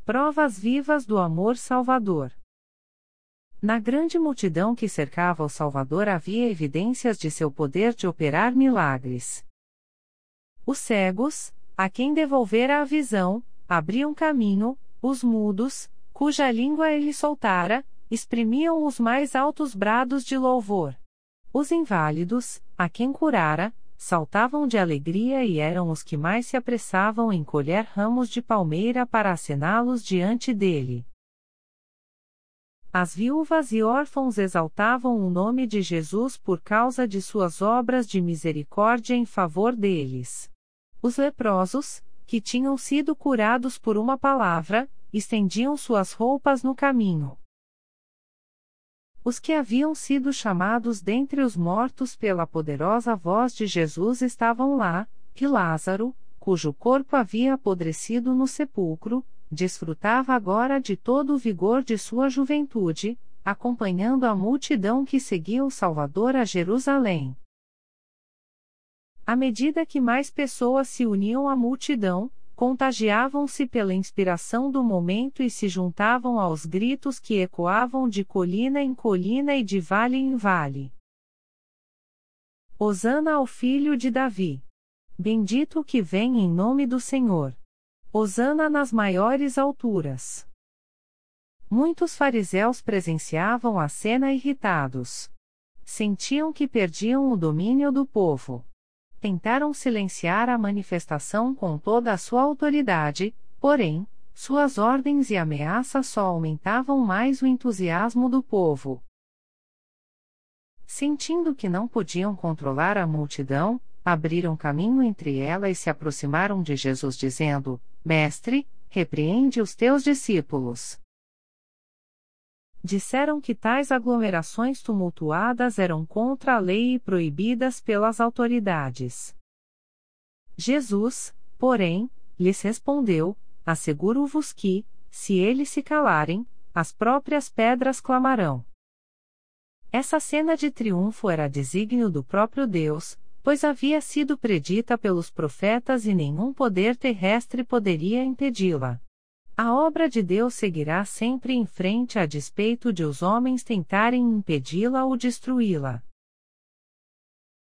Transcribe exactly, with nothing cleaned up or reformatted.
Provas vivas do amor salvador. Na grande multidão que cercava o Salvador havia evidências de seu poder de operar milagres. Os cegos, a quem devolvera a visão, abriam caminho, os mudos, cuja língua ele soltara, exprimiam os mais altos brados de louvor. Os inválidos, a quem curara, saltavam de alegria e eram os que mais se apressavam em colher ramos de palmeira para acená-los diante dele. As viúvas e órfãos exaltavam o nome de Jesus por causa de suas obras de misericórdia em favor deles. Os leprosos, que tinham sido curados por uma palavra, estendiam suas roupas no caminho. Os que haviam sido chamados dentre os mortos pela poderosa voz de Jesus estavam lá, e Lázaro, cujo corpo havia apodrecido no sepulcro, desfrutava agora de todo o vigor de sua juventude, acompanhando a multidão que seguia o Salvador a Jerusalém. À medida que mais pessoas se uniam à multidão, contagiavam-se pela inspiração do momento e se juntavam aos gritos que ecoavam de colina em colina e de vale em vale. Hosana ao Filho de Davi. Bendito o que vem em nome do Senhor. Hosana nas maiores alturas. Muitos fariseus presenciavam a cena irritados. Sentiam que perdiam o domínio do povo. Tentaram silenciar a manifestação com toda a sua autoridade, porém, suas ordens e ameaças só aumentavam mais o entusiasmo do povo. Sentindo que não podiam controlar a multidão, abriram caminho entre ela e se aproximaram de Jesus dizendo: Mestre, repreende os teus discípulos. Disseram que tais aglomerações tumultuadas eram contra a lei e proibidas pelas autoridades. Jesus, porém, lhes respondeu: Asseguro-vos que, se eles se calarem, as próprias pedras clamarão. Essa cena de triunfo era desígnio do próprio Deus, pois havia sido predita pelos profetas e nenhum poder terrestre poderia impedi-la. A obra de Deus seguirá sempre em frente a despeito de os homens tentarem impedi-la ou destruí-la.